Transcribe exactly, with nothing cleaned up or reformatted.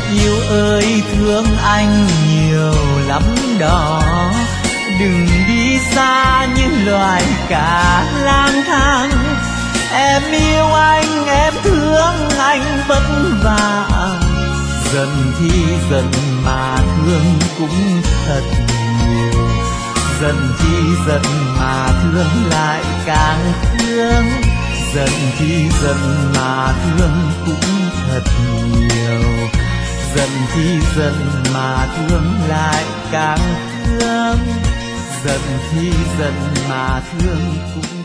Yêu ơi thương anh nhiều lắm đó, đừng đi xa như loài cá lang thang. Em yêu anh, em thương anh vất vả, dần thì dần mà thương cũng thật nhiều. Dần thì dần mà thương lại càng thương, dần thì dần mà thương cũng thật nhiều. Dần thì dần mà thương lại càng thương, dần thì dần mà thương cũng